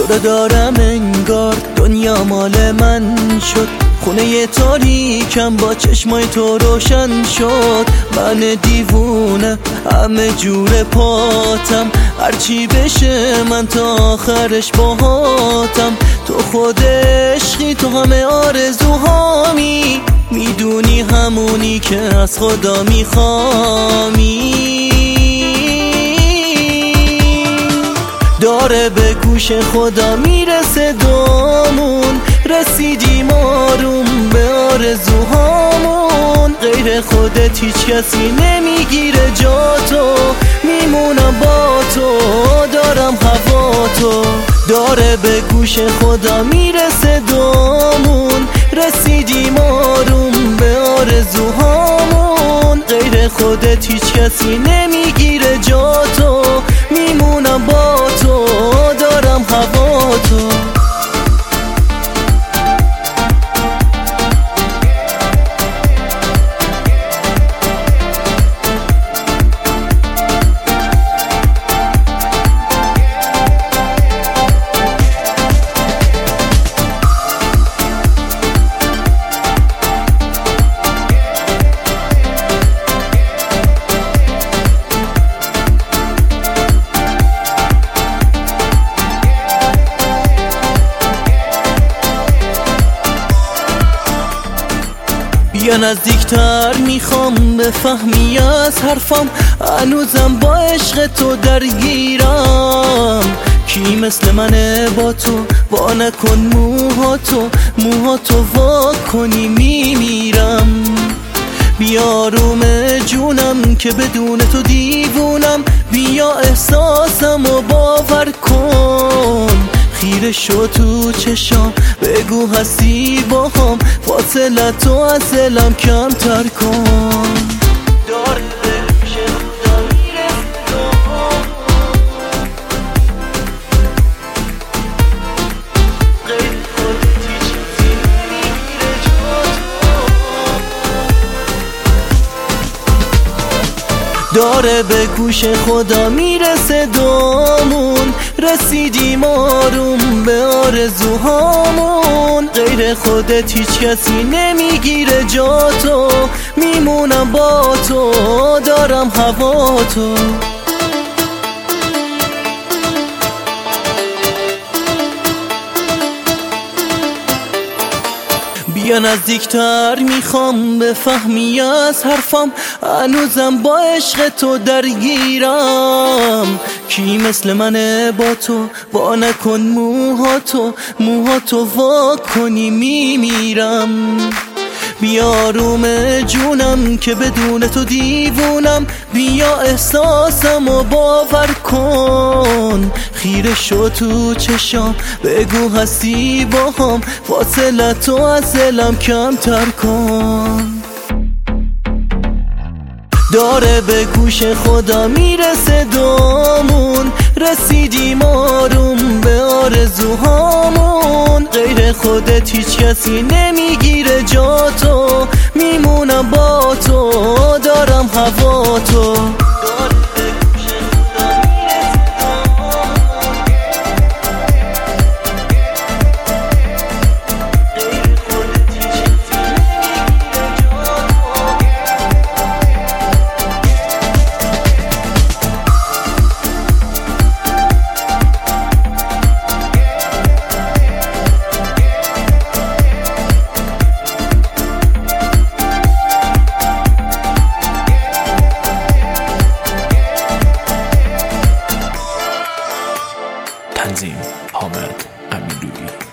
خدا دارم انگار دنیا مال من شد، خونه تاریکم با چشمای تو روشن شد. من دیوونه همه جور پاتم، هرچی بشه من تا آخرش باهاتم. تو خود عشقی، تو همه آرزوهامی، میدونی همونی که از خدا میخوامی. داره به گوش خدا میرسه دامون، رسیدیم آروم به آرزوهامون. غیر خودت هیچ کسی نمیگیره جاتو، میمونم با تو، دارم هوا تو. داره به گوش خدا میرسه دامون، رسیدیم آروم به آرزوهامون. غیر خودت هیچ کسی نمیگیره جاتو، میمونم با تو، دارم هوا تو. بیا نزدیکتر، میخوام بفهمی از حرفم، هنوزم با عشق تو درگیرم. کی مثل منه با تو، وا نکن موهاتو وا کنی میمیرم. بیا روم جونم که بدون تو دیوونم، بیا احساسم و باور کن. خیره شو تو چشام، بگو هستی با هم، فاصله تو از دلم کمتر کن. داره بگوش خدا میرسه دامون، غیر خودت هیچ کسی نمیگیره جاتو. داره به گوش خدا میرسه دامون، رسیدیم آروم به آرزوهامون. غیر خودت هیچ کسی نمیگیره جاتو، میمونم با تو، دارم هوا تو. بیا نزدیکتر، میخوام بفهمی از حرفم، هنوزم با عشق تو درگیرم. کی مثل منه با تو، وا نکن موهاتو وا کنی میمیرم. بیا روم جونم که بدون تو دیوونم، بیا احساسم و باور کن. خیره شو تو چشام، بگو هستی با هم، فاصله تو از دلم کمتر کن. داره به گوش خدا میرسه دامون، رسیدیم آروم به آرزوهامون. غیر خودت هیچ کسی نمیگیره جاتو، میمونم با تو، دارم هوا تو. تنظیم حامد امیرلویی.